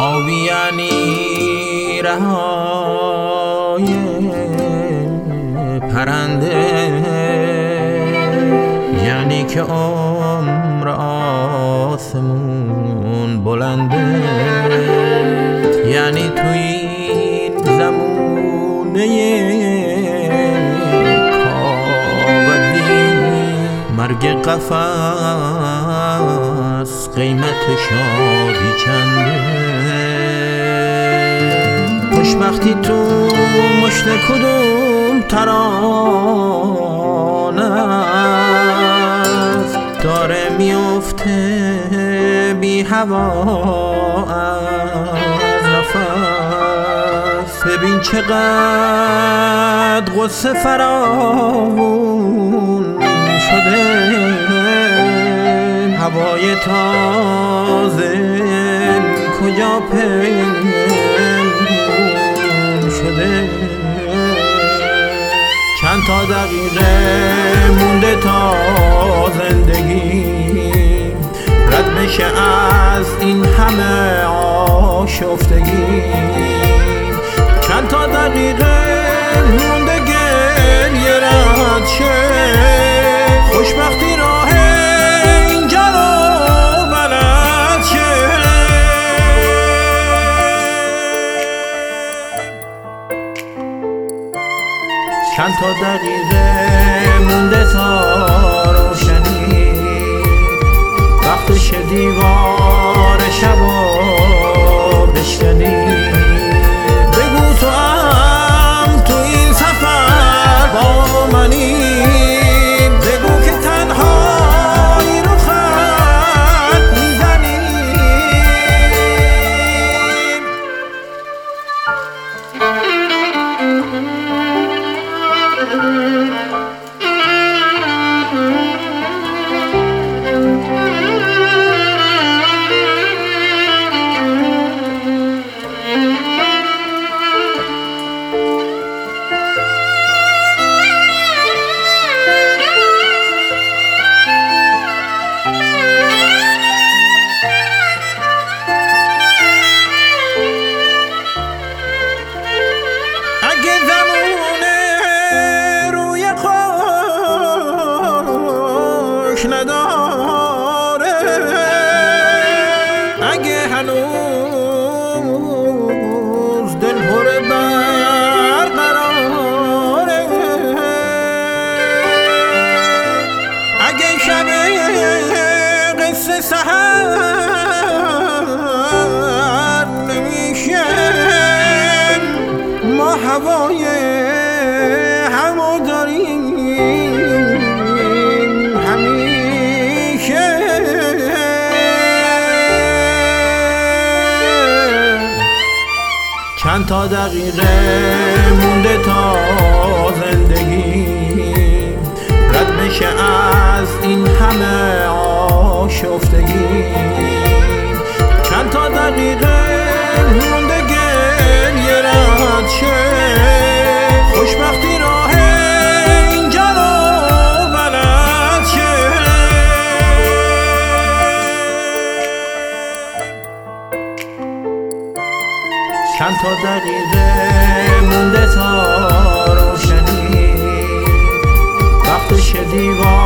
خوابی یعنی رهای پرنده، یعنی که عمر آسمون بلنده، یعنی تو این زمونه کاغذی مرگ قفس قیمت شادی چنده. خوشبختی تو مشت کدوم ترانه است، داره میفته بی هوا از نفس. ببین چقدر غصه فراوون شده، هوای تازه کجا پنهون شده. چند تا دقیقه مونده تا زندگی رد بشه از این همه آشفتگی. چند تا دقیقه مونده گریه رد شه، خوشبختی راه اینجا رو بلد شه. چند تا دقیقه مونده تا روشنی، وقتش دیوار شبا بشکنی. بگو تو هم تو این سفر با منی، بگو که تنهایی رو خط میزنی. نداره اگه هنوز دل پر برقراره، اگه شب قصه سحر نمیشه، ما هوای همو داریم چند تا دقیقه مونده تا زندگی رد بشه از این همه آشفتگی. چند تا دقیقه مونده گریه رد شه، خوشبختی راه اینجا رو بلد شه. چند تا دقیقه مونده تا روشنی، وقتش دیوار